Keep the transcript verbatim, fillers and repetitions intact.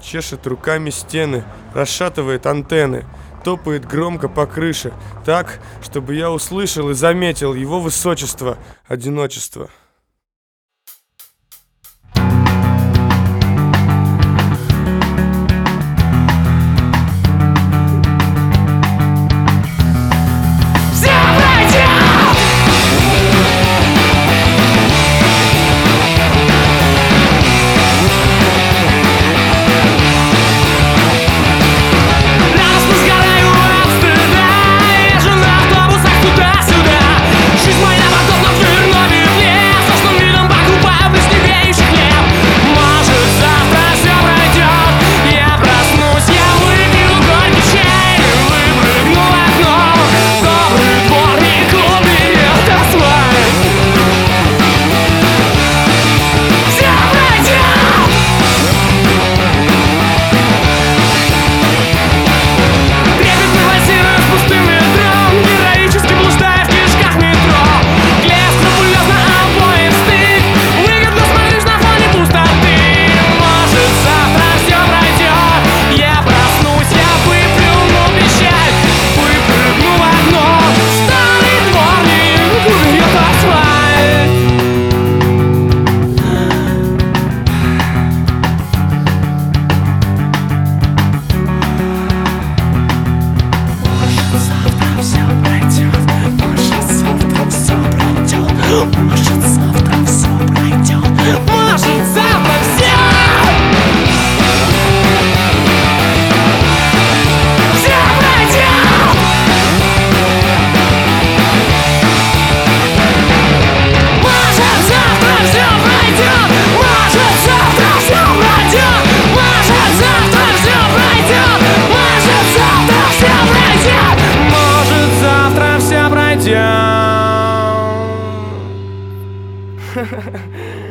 чешет руками стены, расшатывает антенны, топает громко по крыше, так, чтобы я услышал и заметил его высочество, одиночество. Может, завтра все пройдет. Может, завтра все Все пройдет. Может, завтра все пройдет. Может, завтра все пройдет. Может, завтра все пройдет. Может, завтра все пройдет. Может, завтра все пройдет. Ха-ха-ха.